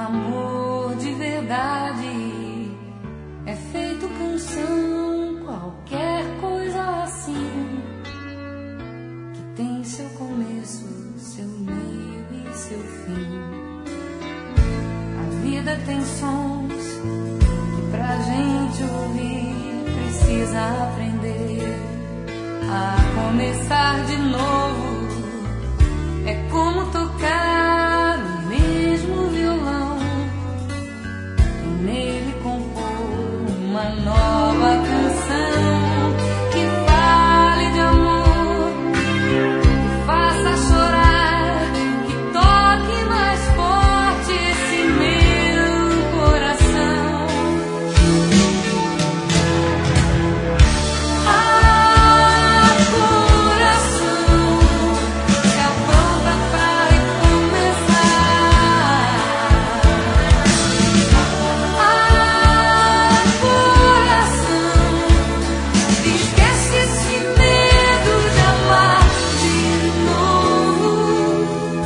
amor de verdade é feito canção, qualquer coisa assim, que tem seu começo, seu meio e seu fim. A vida tem sons que pra gente ouvir precisa aprender a começar de novo. É como tocar o mesmo violão e nele compor uma nova canção que fale de amor, que faça chorar, que toque mais forte esse meu coração. Ah, coração, se apronta pra recomeçar. Ah, coração, esquece esse medo de amar de novo.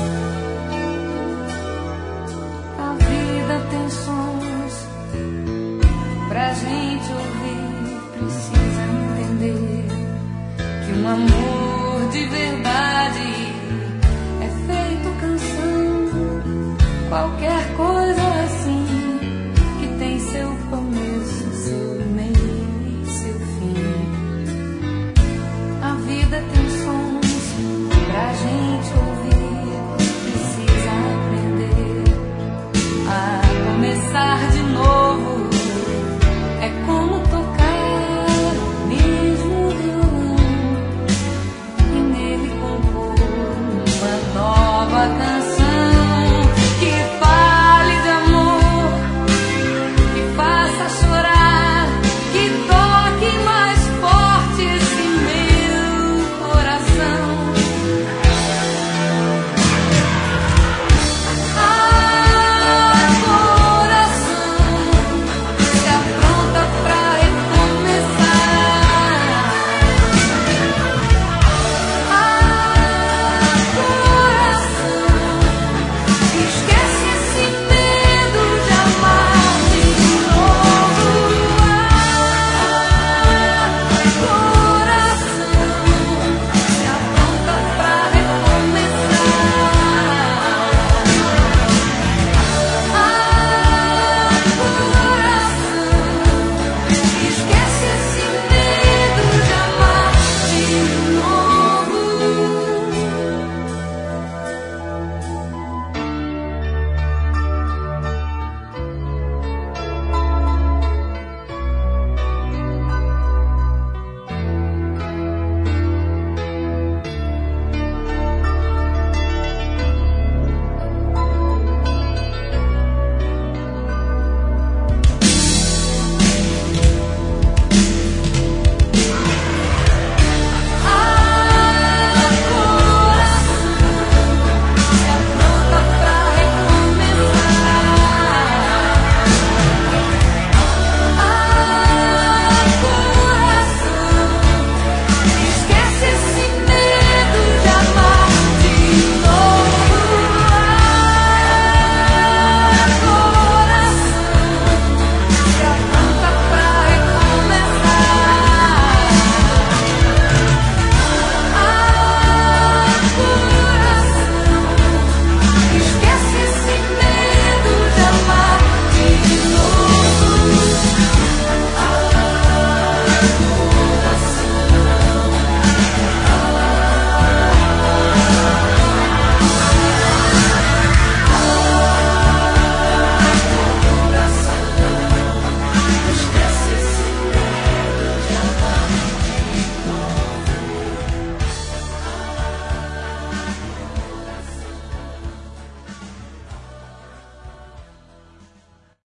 A vida tem sons pra gente ouvir, precisa entender que um amor de verdade é feito canção, qualquer coisa assim,